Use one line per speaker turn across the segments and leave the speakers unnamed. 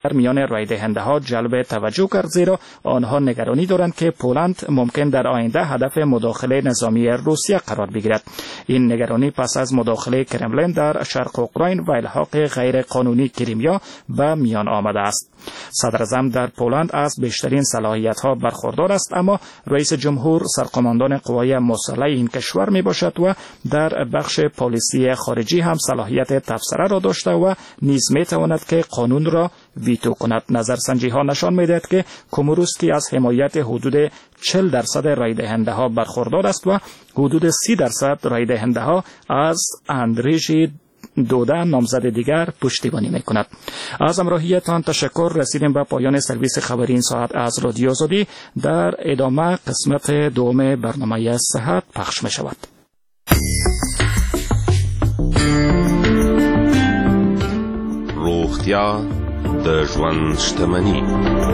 در میان رای دهنده ها جلب توجه کرد، زیرا آنها نگرانی دارند که پولند ممکن در آینده هدف مداخله نظامی روسیه قرار بگیرد. این نگرانی پس از مداخله کرملین در شرق اوکراین و الحاق غیر قانونی کریمیا به میان آمده است. صدر اعظم در پولند از بیشترین صلاحیت ها برخوردار است، اما رئیس جمهور سرقماندان قوای مسلح این کشور می باشد و در بخش پالیسی خارجی هم صلاحیت تبصره را داشته و نیز می تواند که قانون را ویتو کند. نظرسنجی ها نشان می دهد که کوموروسکی از حمایت حدود 40% رای دهنده ها برخوردار است و حدود 30% رای دهنده ها از اندریژ دوده نامزد دیگر پشتیبانی میکند. از همراهیتان تشکر. رسیدیم به پایان سرویس خبری این ساعت از رادیو آزادی. در ادامه قسمت دوم برنامه صحت پخش می شود.
روغتیا د ژوند شتمني.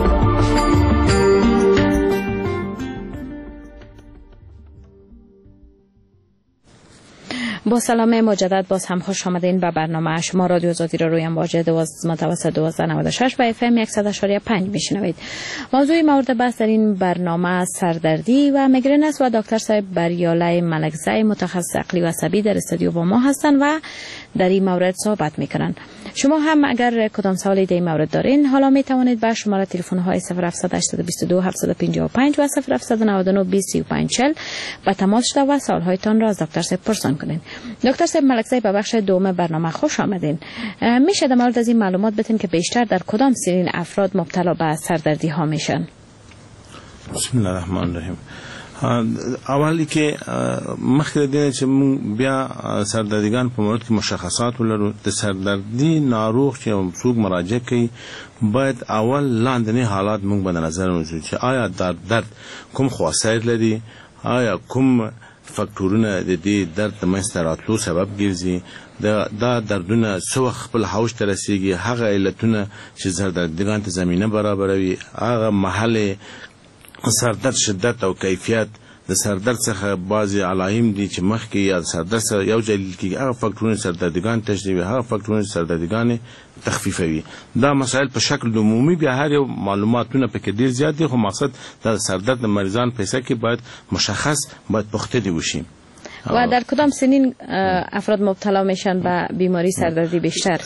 با سلام مجدد باز هم خوش آمدین به برنامه شما رادیو آزادی را روی امواج متوسط 1296 و FM 100.5 میشنوید. موضوع مورد بحث در این برنامه سردردی و میگرن است و دکتر صاحب بریاله ملکزی متخصص عقلی و عصبی در استودیو با ما هستند و در این مورد صحبت میکنن. شما هم اگر کدام سوالی در این مورد دارین حالا می توانید به شماره تلفن های 0722 755 و 0799 203540 به تماس شده و سوال هایتان را از دکتر صاحب پرسان کنین. دکتر صاحب ملکزی به بخش دوم برنامه خوش آمدین. میشه در مورد از این معلومات بدین که بیشتر در کدام سنین افراد مبتلا به سردردی ها میشن؟
بسم الله الرحمن الرحیم. اولی که مخکې دینه چې مونږ بیا سردردګان په مورد کې مشخصات ولرو. د سردردي ناروغ چې څوک مراجعه کوي باید اول لاندنی حالات مونږ به نظر ونیسو چې آیا درد کوم خواصیر لري، آیا کوم فاکتورونه د دې درد د منځته راتلو سبب ګرځي، دا دردونه څه وخت خپل حوج ته رسیږي، هغه علتونه چې سردردګان ته زمینه برابروي، هغه محل سردرد شدت او کیفیت د سردرد څخه بعضی علایم دي چې مخکې یا سردرد سره یو ځای کېږي، هغه فاکتورونه سردردګان تشدیدوي، هغه فاکتورونه سردردګان تخفیفوي. دا مسائل په شکل د عمومي بیا هر یو معلوماتونه پکې ډیر زیات دي، خو مقصد د سردرد د مریضان په حصه کې باید مشخص باید پخته‌دی وشي.
و در کدام سنین افراد مبتلا میشن به بیماری سردردی بیشتر؟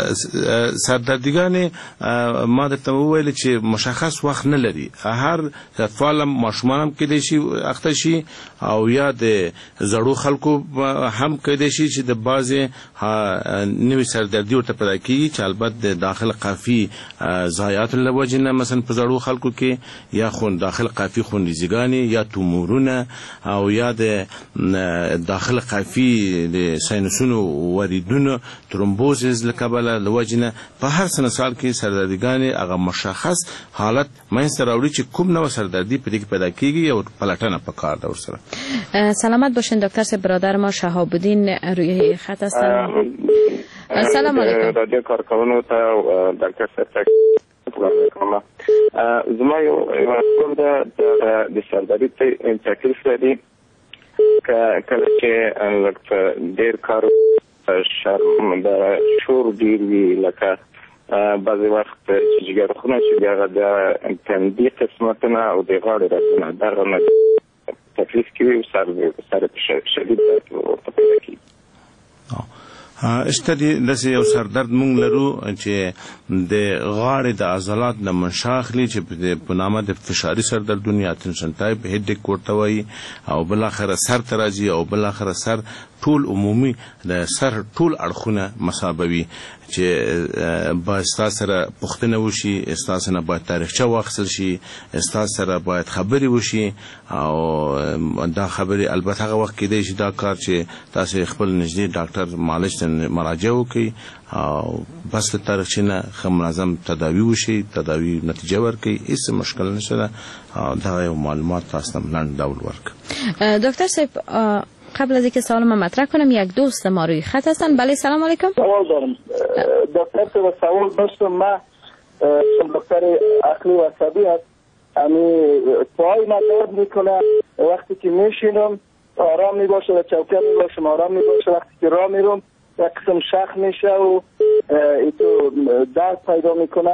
سردردگان ما درته وویل چې مشخص وخت نه لري، هر اطفال ماشومان هم کېدای شي اخته شي او یا د زړو خلکو هم کېدای شي چې د بعضې نوې سردردي ورته پیدا کېږي چې البته د داخل قافي ضایعاتو له وجې نه مثلا په زړو خلکو کې یا داخل قافي خونریزیګانې یا تومورونه او یا د داخل قافي د ساینسونو وریدونو ترومبوزز لکبله لوجنه په هر سن سال کې سردردګانې هغه مشخص حالت منځته راوړي چې کوم نوع سردردي په دې کې پیدا کیږي او پلټنه پکار ده ورسره.
سلامت باشین دکتر صاحب. برادر ما شهاب الدین روی خط هستن. سلام علیکم.
رادیو کارکوونکو ته دکتر صاحب زما یو ورکول د سردردي تکلیف لري کله چې ډېر کار شرم د شور ډېر وي، لکه بعضې وخت چې جګرخونه چې د هغه د تندي قسمتونه او د غاړې رګونه دغه نه تکلیف کوي او سر شدید درد ورته پیدا کېږي.
اشته داسې یو سردرد مونږ لرو چې د غاړې د عضلات نه منشا اخلي چې په نامه د فشاري سردردونه یا ټنشن ټایپ هیډیک ورته وایي، او بالاخره سر ته راځي او بالاخره سر ټول عمومي د سر ټول اړخونه مصابوي چې باید ستاسو سره پوښتنه وشي، ستاسو نه باید تاریخچه واخیستل شي، ستاسو سره باید خبرې وشي او دا خبرې البته هغه وخت کېدای شي دا کار چې تاسو خپل نږدې ډاکټر معالج ته مراجعه وکړئ او بس له تاریخچې نه ښه منظم تداوي وشي، تداوي نتیجه ورکړي، هیڅ مشکل نشته ده. دا یو معلومات تاسو ته لنډ ډول ورکړم.
دکتر صاحب قبل از اینکه سوال ما مطرح کنم یک دوست ما روی خط هستن. بله سلام علیکم.
سوال دارم دکتر صاحب. سوال داشتم. ما دکتر عقلی و عصبی هست، امی پای ما درد میکنه وقتی که میشینم آرام میباشه و چوکه میباشم آرام میباشه، وقتی که راه میرم یک قسم شخ میشه و ایتو درد پیدا میکنه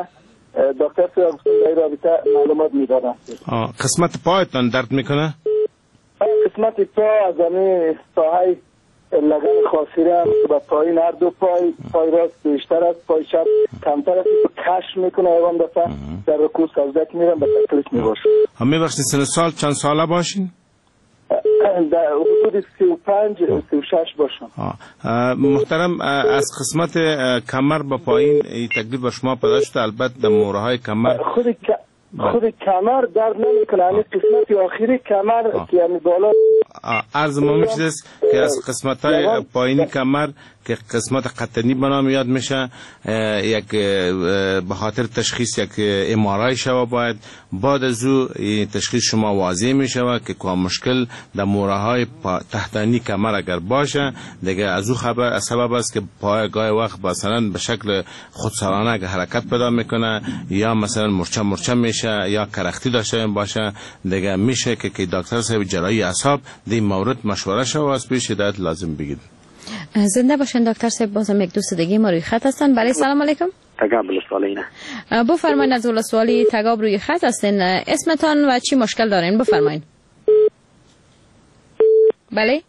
دکتر صاحب در رابطه معلومات میدادم.
قسمت پایتان درد میکنه؟
قسمت پا از همین ساحه لگن خاصیره به پایین هر دو پای راست بیشتر است، پای چپ کمتر است، کش میکنه ایوان دفعه در رکوع سجده که میرم به تکلیف میباشه.
میبخشید سن سال چند ساله باشین؟
در حدود 35-36 باشم.
محترم، از قسمت کمر به پایین تکلیف به شما پیدا شده؟ البته در مهرهای کمر
خود کمر درد نمیکنه، یعنی قسمت آخری کمر که یعنی بالا
عرض ما میشه که از قسمت های پایینی کمر که قسمت قطنی بنا یاد میشه، یک به خاطر تشخیص یک ام‌آرآی شوه، باید بعد از او تشخیص شما واضح میشه که که مشکل در مهرهای تحتانی کمر اگر باشه دیگه از او خبر از سبب است که پای گاهی وقت مثلا به شکل خودسرانه حرکت پیدا میکنه یا مثلا مرچه میشه یا کرختی داشته باشه، دیگه میشه که دکتر صاحب جراحی اعصاب در این مورد مشوره شوه و از پیش هدایت لازم بگیرید.
زنده باشین دکتر صاحب. بازم یک دوست دیگه ما روی خط هستن. بله سلام علیکم.
تگاب ولسوالیه.
بفرمایید از ولسوالی تگاب روی خط هستین. اسمتان و چی مشکل دارین بفرمایید. بله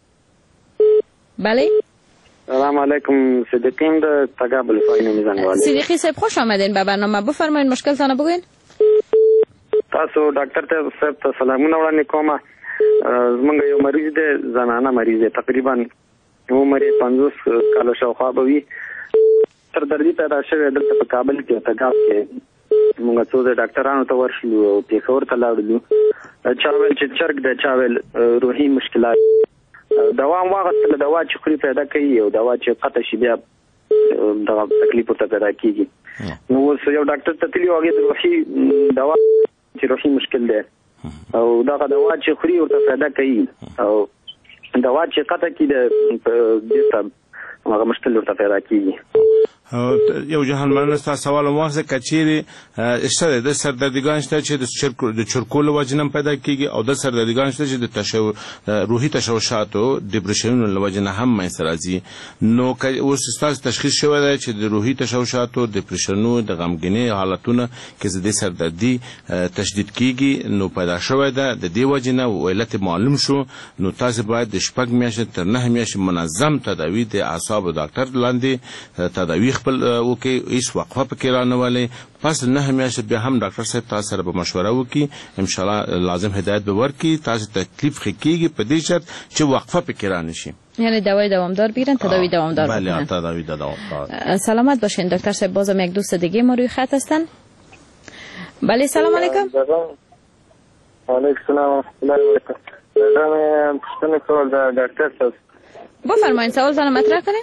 سلام علیکم. صدیقیم د تگاب ولسوالی میزنوالی.
صدیقی صاحب خوش آمدین به برنامه. بفرمایید مشکلتان بگوین.
تاسو ډاکټر ته صاحب ته سلامونه وړاندې کوم. زمونږ یو مریض دی، زنانه مریض دی، تقریبا عمر 50 کال شاوخوا به وي. سردردي پیدا شوې دلته په کابل کې تګاب کې موږ څو ډاکټرانو ته ورشلو او پیښور ته لاړو. چا ویل چې چرګ دی، چا ویل روحي مشکلات. دوا واغستله، دوا چې خوري پیدا کوي او دوا چې قطع شي بیا دغه تکلیف ورته پیدا کېږي. نو اوس یو ډاکټر ته تللي و، هغې د روحي دوا چې روحي مشکل دی او دغه دوا چې خوري ورته پیدا کوي او دوا چې قطع کړي د هغه مشکل ورته پیدا کېږي.
یو جهان مننه. ستاسو سوال موخه کچيري شته د سردردګان شته چې د چرکول وجنم پیدا کیږي او د سردردګان شته چې د روحي تشوشات او ډیپریشن لوجنه هم منځ راځي. نو اوس ستاسو تشخیص شوی دی چې د روحي تشوشات او ډیپریشن او د غمګینۍ حالتونه کې د سردردي تشدید کیږي نو پیدا شوی دی. د دې وجنه علت معلوم شو، نو تاسو باید د شپږ میاشتې تر 9 میاشتې منظم تداوی د اعصاب ډاکټر لاندې تداوی خپل وکي، هیڅ وقفه پکې رانه ولې. پس 9 میاشتې بیا هم ډاکټر صاحب تاسو سره به مشوره وکي، ان شاء الله لازم هدایت به ورکي. تاسو تکلیف خکېږي په دې شرط چې وقفه پکې رانه شي،
یعنی دوای دوامدار بگیرن، تداوی دوامدار بکنن.
بله تداوی دوامدار.
سلامت باشین دکتر صاحب. بازم یک دوست دیگه ما روی خط هستن. بله سلام علیکم.
علیکم السلام و رحمت الله و برکاته. پوښتنه کول د ډاکټر صاحب.
بفرمایید سوالتان مطرح کنید.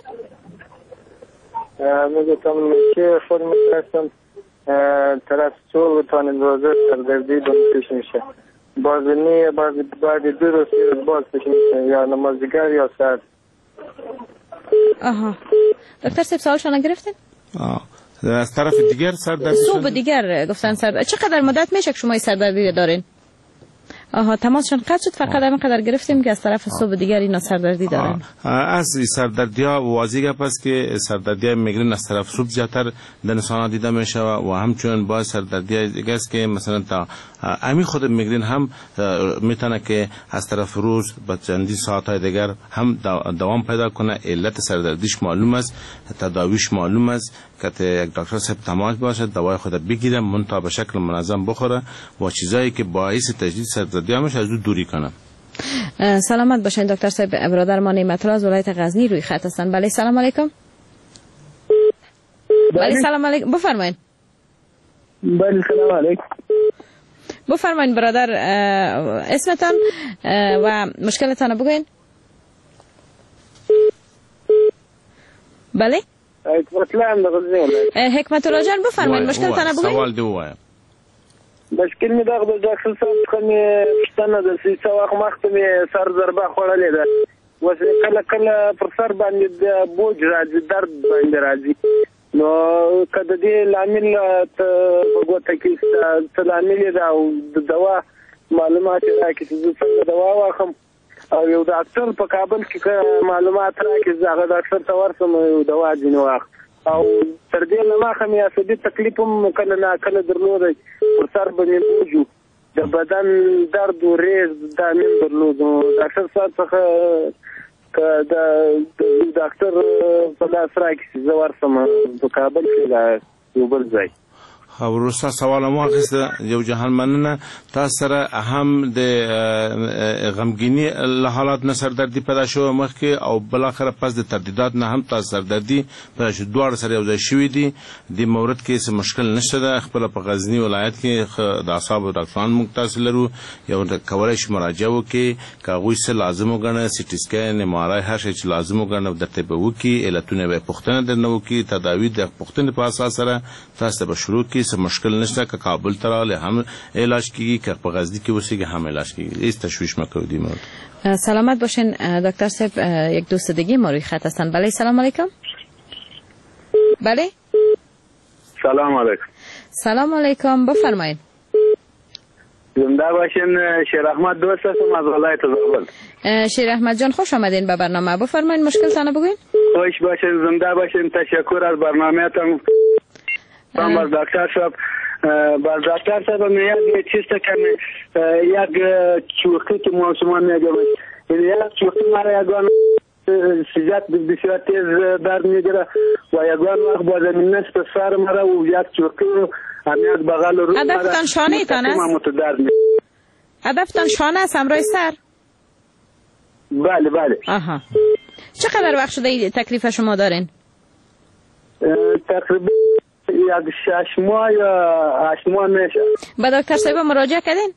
میگم که خود میتونستم طرف صبح تا روزه سردردی دون پیش میشه، بعد 2 روز باز پیش میشه، یا نمازدیگر یا سرد.
آها دکتر صاحب سوالشو نگرفتین؟
از طرف دیگر سردردی
صبح دیگر گفتن سردردی. چقدر مدت میشه که شما سردردی دارین؟ آها تماسشون قطع شد، فقط همینقدر گرفتیم که از طرف صبح دیگر اینا سردردی دارن.
از سردردی ها واضحه پس که سردردی میگرین از طرف صبح زیادتر در انسان دیده میشه و همچنین با سردردی دیگه است که مثلا تا امی خود میگرین هم میتونه که از طرف روز با چندین ساعت دیگر هم دوام پیدا کنه. علت سردردیش معلوم است، تداویش معلوم است که یک دکتر صاحب تماس باشه، دوای خود بگیره، منتها به شکل منظم بخوره و چیزایی که باعث تجدید سردردی همش از او دوری کنه.
سلامت باشین دکتر صاحب. برادر ما نعمت الله از ولایت غزنی روی خط هستن. بله سلام علیکم. بله سلام علیکم. بفرمایید.
بله سلام علیکم.
بفرمایید برادر اسمتان و مشکلتان بگوین. بله حکمت الله جان بفرمایید مشکلتان بگوین.
سوال دی وایم.
مشکل می دغه د ډاکټر صاحب څخه می پوښتنه د څه وخت مخکې می سر ضربه خوړلې ده، اوس کله پر سر باندې د بوج راځي، درد باندې راځي. نو کله دې لامل ته وګورئ چې څه لامل ده او د دوا معلومات راکړي چې څنګه دوا واخم، او یو ډاکټر په کابل کې معلومات راکړي چې هغه ډاکټر ته ورسم یو دوا ځینې واخ او تر دې نه مخه مې عصبي تکلیف هم کله نه کله درلودی پر سر باندې بوجو د بدن درد او ریز دا مې درلود ډاکټر صاحب څخه د ډاکټر په لاس راکړي زه ورسم په کابل کې یو بل ځای
وروسته سوال مو اخیسته یو جهان مننه تاسو سره هم د غمګینی له حالات نه سردردي پیدا شو مخکې او بل اخر پس د تردیدات نه هم تاسو سردردي پیدا شو دوه سره یو ځای شوې دي د مورد کې څه مشکل نشته ده خپل په غزنی ولایت کې د اعصاب ډاکټران مختص لرو یو کولای شي مراجعه وکړي کاغوي څه لازم وګڼي سی ټي سکین ام ار آی هر شي چې لازم وګڼي درته به وکړي علتونه به پوښتنه درنه وکړي تداوی د پوښتنې په اساس سره تاسو به شروع کړئ مشکل نشته که کابل تراله هم علاج کیږي که په غزنی کې وسیږي هم علاج کیږي هیڅ تشویش مکو دی مورد
سلامت باشین دکتر صاحب یک دوست دیگه ما روی خط هستن بله سلام علیکم بله
سلام علیکم
سلام علیکم بفرمایید
زنده باشین شیر احمد دوست هستم از ولایت زابل
شیر احمد جان خوش آمدین به برنامه بفرمایید مشکلتان بگوین
خوش باشین زنده باشین تشکر از برنامه‌تان باز دکتر صاحب یک چیز که یک چوخی که موسمان میگم یک چوخی مرا یگان سیجات بسیار تیز درد میگیره و یگان وقت با زمین نصف سر مرا و یک چوخی رو همیت بغل رو
هدفتان شانه تان است؟ هدفتان شانه است همراه سر؟
بله بله
آها چقدر وقت شده تکلیف شما دارین؟
تقریبا یک 6 ماه یا 8 ماه میشه.
به دکتر صاحب مراجعه کردین؟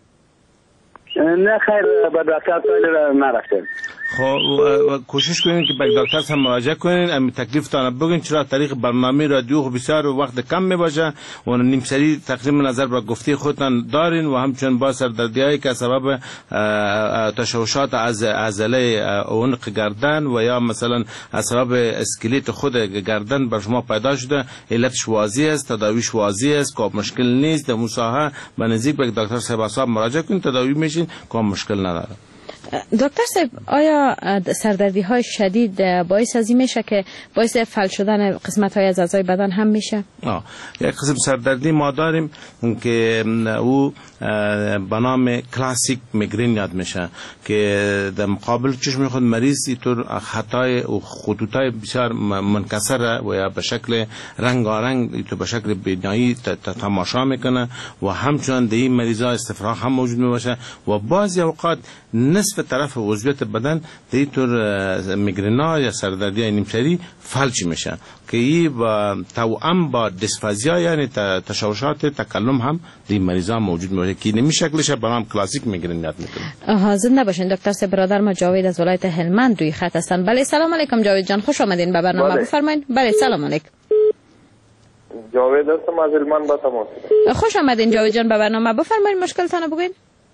نه خیر به دکتر صاحب نرفتیم.
خب کوشش کنین که به دکتر صاحب مراجعه کنین امی تکلیفتان بگین چرا طریق برنامه رادیو بسیار وقت کم میباشه و نیم سری تقریبا نظر به گفته خودتان دارین و همچنین با سردردیایی که سبب تشوشات از عضله عنق گردن و یا مثلا از سبب اسکلت خود گردن بر شما پیدا شده علتش واضح است تداویش واضح است که مشکل نیست در مساحه به نزدیک به دکتر صاحب اعصاب مراجعه کنین تداوی میشین که مشکل نداره.
دکتر صاحب آیا سردردی های شدید باعث از این میشه که باعث فلج شدن قسمت های از اعضای بدن هم میشه؟
یک قسم سردردی ما داریم که او به نام کلاسیک میگرین یاد میشه که در مقابل چشم خود مریض اینطور خطای و خطوطای بسیار منکسر و یا به شکل رنگارنگ اینطور به شکل بینایی تماشا میکنه و همچنان در این مریضا استفراغ هم موجود میباشه و بعضی اوقات نصف طرف عضویت بدن در اینطور میگرنا یا سردردی نیمسری فلج میشه که این با توأم با دیسفازیا یعنی تشوشات تکلم هم در مریضا موجود میشه که نمی شکلش به نام کلاسیک میگرن یاد میکنه.
زنده باشین دکتر صاحب برادر ما جاوید از ولایت هلمند روی خط هستن. بله سلام علیکم جاوید جان خوش آمدین به برنامه بفرمایید. بله سلام علیکم.
جاوید هستم از هلمند با تماس.
خوش آمدین جاوید جان به برنامه بفرمایید مشکلتان بگوین.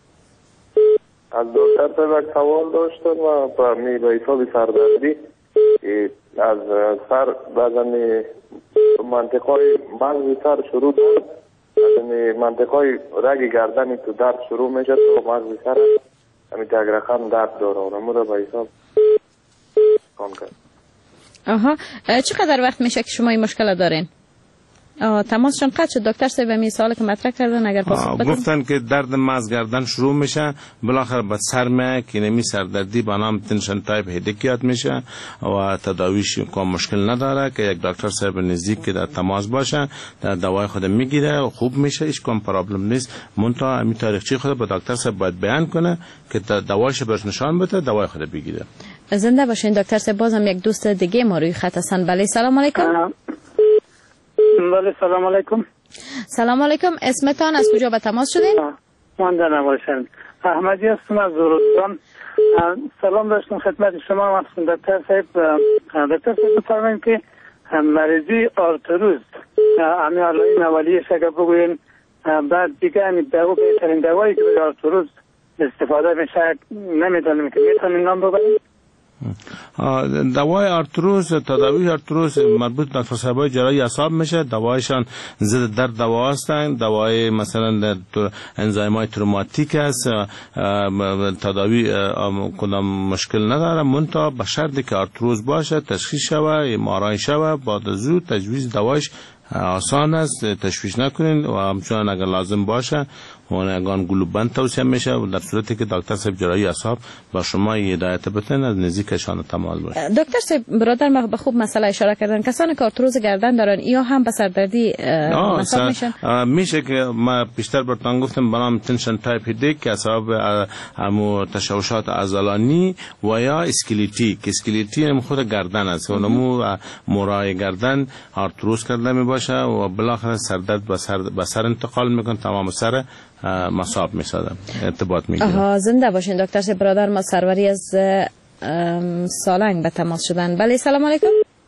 از دکتر صاحب سوال داشتم و به حساب سردردی از سر بعضی منطقه‌های مغز سر شروع دارد از منطقه‌های رگ گردن تو درد شروع میشه تو مغز سر همین تگرخم درد داره اونمو رو به حساب کام کرد.
آها چقدر وقت میشه که شما این مشکل دارین؟ تماسشون قطع شد دکتر صاحب همین سوالی که مطرح کردن اگر پاسخ بدن
گفتن که درد مغز گردن شروع میشه بالاخره به سر میاد که نمی سردردی به نام تنشن تایپ هدک یاد میشه و تداویش کوم مشکل نداره که یک دکتر صاحب نزدیک که در تماس باشه در دوای خود میگیره و خوب میشه هیچ کوم پرابلم نیست منتها همین تاریخچه خود به دکتر صاحب باید بیان کنه که دوایش بهش نشان بده دوای خود بگیره.
زنده باشین دکتر صاحب بازم یک دوست دیگه ما روی خط هستن. بله سلام علیکم.
بله سلام علیکم.
سلام علیکم اسمتان از کجا به تماس شدین؟
من در نوارشن احمدی هستم از زورستان. سلام داشتم خدمت شما دکتر صاحب. دکتر صاحب بفرمایید که مریضی آرتروز همین علائم اولیه‌اش اگر بگوین بعد دیگه همین بهترین دوایی که برای آرتروز استفاده میشه نمیدونم که میتونین نام ببرید.
دوای آرتروز، تداوی آرتروز مربوط به دکتر صاحبای جراحی اعصاب میشه. دوایشان ضد درد دوا هستند. دوای مثلا انزایمای تروماتیک است. تداوی کدام مشکل نداره، منتها به شرطی که آرتروز باشه، تشخیص شوه، مارای شوه، بعد زود تجویز دوایش آسان است. تشویش نکنین و همچنان اگر لازم باشه اون گلوبند توصیه میشه و در صورتی که دکتر صاحب جراحی اعصاب با شما هدایت بتن از نزدیکشان تماس باشه.
دکتر صاحب برادر ما به خوب مسئله اشاره کردن. کسانی که آرتروز گردن دارن یا هم به سردردی مصاب میشن؟ میشه
که ما بیشتر براتون گفتم برام تنشن تایپ هیدیک که اعصاب همو تشوشات عضلانی و یا اسکلیتی هم خود گردن است. اونمو مورای گردن آرتروز کرده می باشه و بالاخره سردرد به سر انتقال میکنه، تمام سر مصاب میسازه، ارتباط میگیره.
زنده باشین دکتر صاحب. برادر ما سروری از سالنگ به تماس شدن. بله سلام علیکم.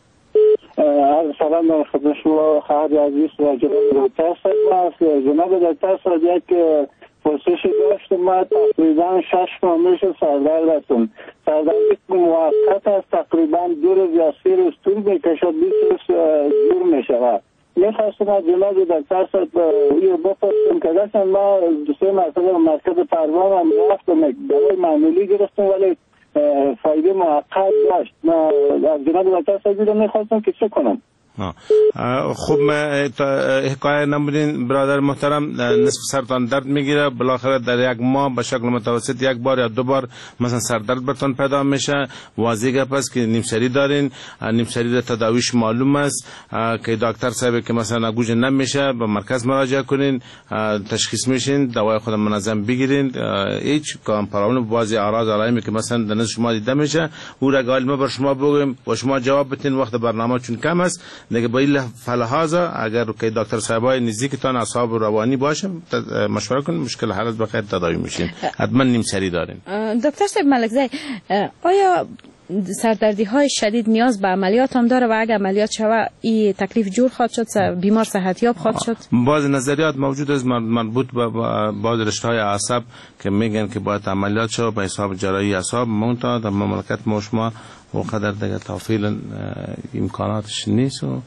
سلام خدمت شما خواهر عزیز و جناب دکتر صاحب. جناب دکتر صاحب یک پرسشی داشتم. ما تقریبا 6 ماه میشه سردرد هستم. سردردی موقت است، تقریبا 2 روز یا 3 روز طول میکشه، 20 روز دور میشه. میخواستم از جناب دکتر صاحب بپرسم که دستم ما 2 مرتبه مرکز پروان هم رفتم، دوای معمولی گرفتم ولی فایده موقت داشت. ما از جناب دکتر صاحب میخواستم که چه کنم.
خوب حکایت نمودین برادر محترم. نصف سرتان درد میگیره، بالاخره در یک ماه به شکل متوسط 1 بار یا 2 بار مثلا سردرد برتان پیدا میشه. واضح گپ است که نیمسری دارین. نیمسری تداویش معلوم است که دکتر صاحب که مثلا گوش نمیشه به مرکز مراجعه کنین، تشخیص میشین، دوای خود منظم بگیرین. هیچ کام پرابلم بعضی اعراض علائمی که مثلا در نزد شما دیده میشه او را گالمه بر شما بگیم و شما جواب بدین. وقت برنامه چون کم است دیگه با این فلحاظا اگر که دکتر صاحبای نزدیکتان اعصاب روانی باشه مشوره کنید، مشکل حل به خیر تداوی میشین. حتما نیمسری دارین.
دکتر صاحب ملکزی، آیا سردردی های شدید نیاز به عملیات هم داره و اگر عملیات شود این تکلیف جور خواهد شد، بیمار صحتیاب خواهد شد؟
بعض نظریات موجود است مربوط به بعض رشته های اعصاب که میگن که باید عملیات شود به حساب جراحی اعصاب. منتها در مملکت ما شما وقدر دیگه تفصیلا امکاناتش نیست و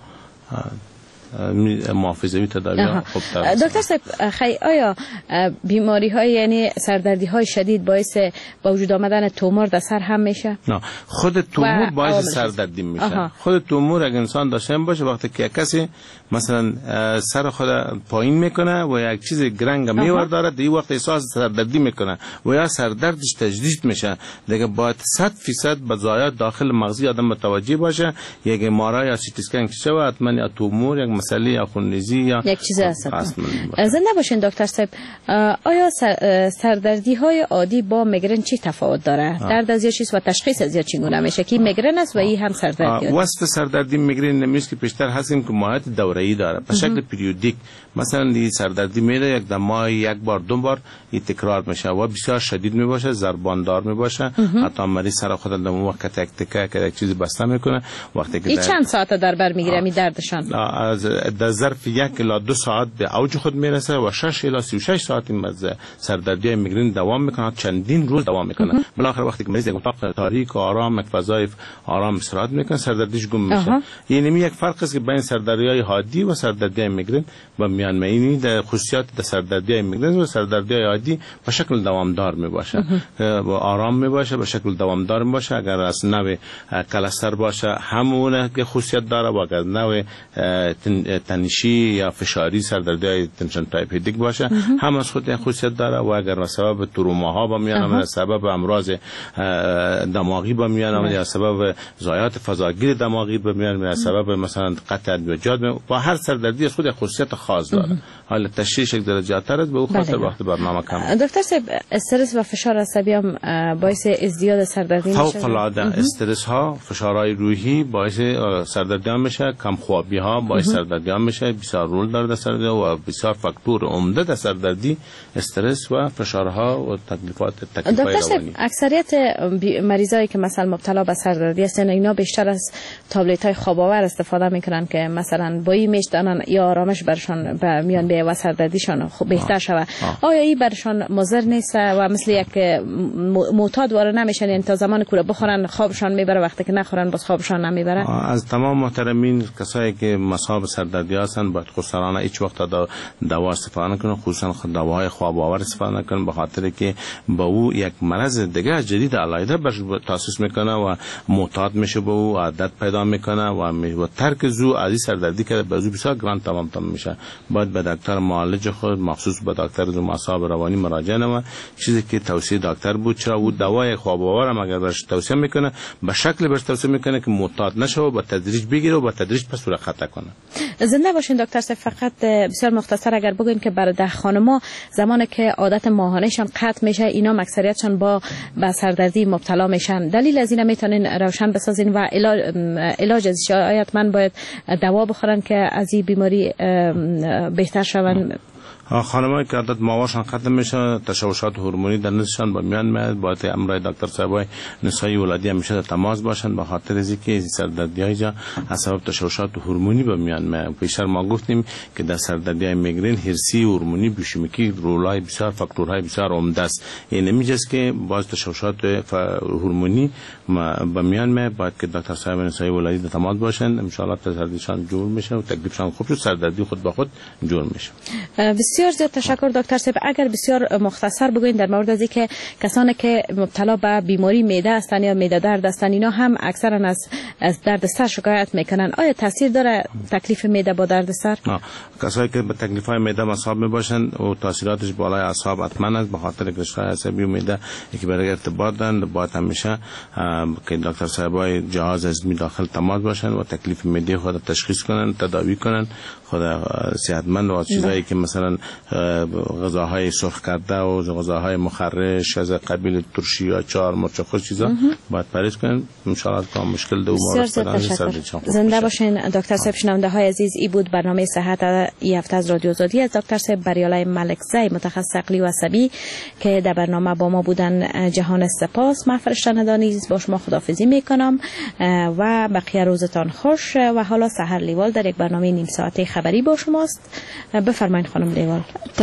محافظوی تداوی خوبتر.
دکتر صاحب آیا بیماری های یعنی سردردی های شدید باعث با وجود آمدن تومور در سر هم میشه؟
نه، خود تومور باعث سردردی میشه. خود تومور اگه انسان داشته باشه وقتی که کسی مثلا سر خود پایین میکنه و یک چیز گرنگ میورداره دی وقت احساس سردردی میکنه و یا سردردش تجدید میشه دیگه باید 100% به ضایعات داخل مغزی آدم متوجه باشه. یک مارا یا سی تی اسکن که حتما یا تومور یک مسئله یا خونریزی یا
یک چیز هست. زنده باشین دکتر صاحب. آیا سردردی های عادی با میگرن چی تفاوت داره؟ درد از یه چیز و تشخیص از یه چگونه میشه که میگرن است و این هم سردردی؟
واسط سردردی میگرن نمیشه که بیشتر هستیم که ماهیت دوره‌ای داره به شکل پریودیک. مثلا این سردردی میره یک دمای 1 بار 2 بار این تکرار میشه و بسیار شدید میباشه، ضرباندار میباشه. حتی مریض سر خود در وقت تک یک چیزی بسته میکنه. وقتی که
چند ساعت در بر میگیره می دردشان؟
از در ظرف 1 الی 2 ساعت به اوج خود میرسه و 6 الی 36 ساعت این سردردی میگرن دوام میکنه، چندین روز دوام میکنه. بالاخره وقتی که مریض یک اتاق تاریک و آرام، یک فضای آرام استراحت میکنه، سردردیش گم میشه. یعنی یک فرق است که بین سردردی‌های عادی و سردردی میگرن و میان معنی در خصوصیات در سردردی میگرن و سردردی عادی به شکل دوامدار میباشه و آرام میباشه، به شکل دوامدار میباشه. اگر از نوع کلستر باشه همون که خصوصیت داره و اگر نوع تنشی یا فشاری سردردی تنشن تایپ هیدیک باشه هم از خود خصوصیت داره و اگر سبب تروماها با میان سبب امراض دماغی با میان یا سبب ضایعات فضاگیر دماغی با میان سبب مثلا قطع ادویه‌جات و هر سردردی از خود خصوصیت خاص داره. حالا تشخیص یک درجه تر است به اون خاطر وقت برنامه کم.
دکتر صاحب استرس و فشار عصبی هم باعث ازدیاد سردردی میشه؟
فوق العاده استرس ها، فشارهای روحی باعث سردردی میشه، کم خوابی ها باعث سردردی ها میشه. بسیار رول داره در سردردی و بسیار فاکتور عمده در سردردی استرس و فشارها و تکلیف‌های روانی.
اکثریت مریضایی که مثلا مبتلا به سردردی هستن اینا بیشتر از تابلت‌های خواب آور استفاده میکنن که مثلا با این میشدن یا آرامش برشان میان به و سردردیشان بهتر شوه. آیا این برشان مضر نیست و مثل یک معتاد وارد نمیشن، یعنی تا زمان کوره بخورن خوابشان میبره، وقتی که نخورن باز خوابشان نمیبره؟
از تمام محترمین کسایی که مصاب سردردی هستن باید خودسرانه هیچ وقت دوا استفاده نکنن، خصوصا دواهای خواب آور استفاده نکنن، به خاطر که با او یک مرض دیگه جدید علیحده برش تاسیس میکنه و معتاد میشه، به او عادت پیدا میکنه و ترک زو از این سردردی که به زو بسیار گران تمام میشه. باید به دکتر معالج خود مخصوص به دکتر مصاب روانی مراجعه نمه. چیزی که توصیه دکتر بود، چرا او دوای خواب آور هم اگر برش توصیه میکنه به شکل برش توصیه میکنه که معتاد نشه و با تدریج بگیره و با تدریج پس رو خطا کنه.
زنده باشین دکتر صاحب. فقط بسیار مختصر اگر بگین که برای ده خانما زمانی که عادت ماهانهشان قطع میشه اینا اکثریتشان با سردردی مبتلا میشن، دلیل از اینا میتونین روشن بسازین و علاج ازش حتما باید دوا بخورن که از این بیماری بهتر شون؟
خانمایی که عادت ماهانهشان ختم میشه، تشوشات هورمونی در نزدشان با میان میاد، باید امرای دکتر صاحبای نسایی ولادی همیشه در تماس باشند، به خاطر از اینکه سردردی‌های جا از سبب تشوشات هورمونی با میان میاد. پیشتر ما گفتیم که در سردردی‌های میگرن هرسی هورمونی بیوشیمیکی رولای بسیار فاکتورهای بسیار عمده است. این نمیجاست که باز تشوشات هورمونی با میان میاد، باید که دکتر صاحب نسایی ولادی در تماس باشند، ان شاء الله سردردیشان جور میشه و تکلیفشان خوب شد، سردردی خود به خود جور میشه.
بسیار زیاد تشکر دکتر صاحب. اگر بسیار مختصر بگوین در مورد از اینکه کسانی که مبتلا به بیماری معده هستند یا معده درد هستند اینا هم اکثرا از درد سر شکایت میکنن، آیا تاثیر داره تکلیف معده با درد سر؟
کسایی که به تکلیف‌های معده مصاب میباشند و تاثیراتش بالای اعصاب حتما است، به خاطر رشته عصبی و معده که برای ارتباط دارند، باید همیشه که دکتر صاحبای جهاز هضمی داخل تماس باشند و تکلیف معده خود تشخیص کنن، تداوی کنن، خود صحتمند و چیزایی که مثلا غذاهای سرخ کرده و غذاهای مخرش از قبیل ترشی یا چهار مرچ خوش چیزا باید پرهیز کنن. ان شاء الله تا مشکل دو
زنده باشین دکتر صاحب. شنونده های عزیز، ای بود برنامه صحت این هفته از رادیو آزادی از دکتر صاحب بریالای ملکزی متخصص عقلی و عصبی که در برنامه با ما بودن. جهان سپاس. من فرشته‌ندان عزیز با شما خداحافظی میکنم و بقیه روزتان خوش. و حالا سحر لیوال در یک برنامه نیم ساعته خبری با شماست. بفرمایید خانم لیوال.